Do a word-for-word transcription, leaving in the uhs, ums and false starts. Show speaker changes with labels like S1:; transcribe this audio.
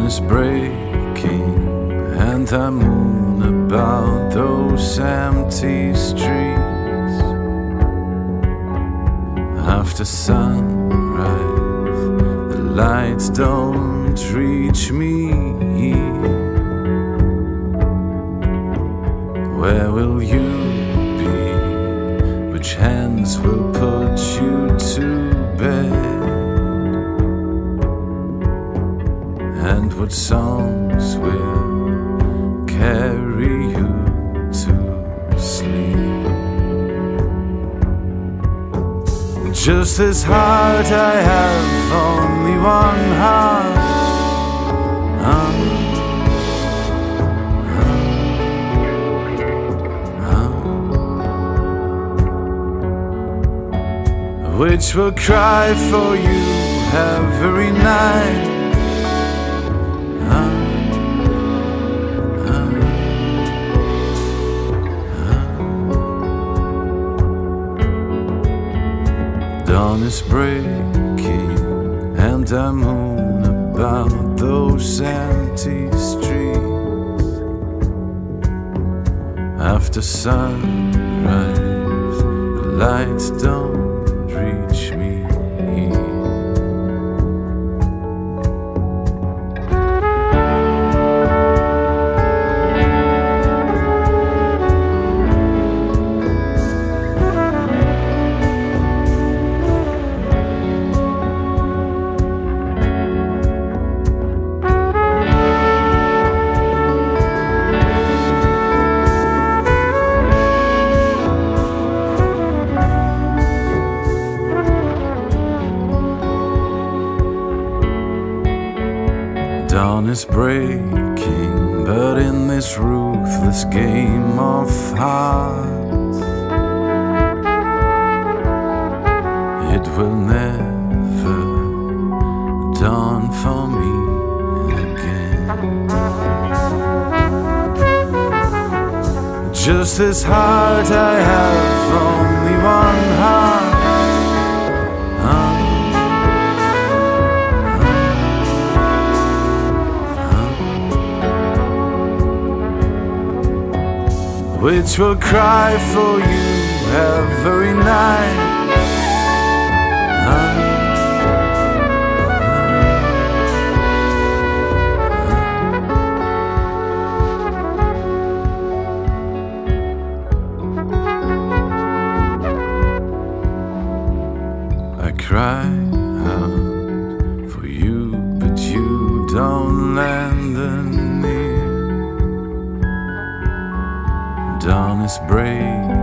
S1: Dawn is breaking and I moon about those empty streets. After sunrise, the lights don't reach me. Where will you be? Which hands will put you to bed? And what songs will carry you to sleep? Just this heart, I have only one heart. um, um, um, Which will cry for you every night. Dawn is breaking and I moon about those empty streets. After sunrise, the lights don't reach me. Dawn is breaking, but in this ruthless game of hearts, it will never dawn for me again. Just this heart, I have only one heart. Which will cry for you every night. I cry out for you, but you don't lend an ear. Dawn is breaking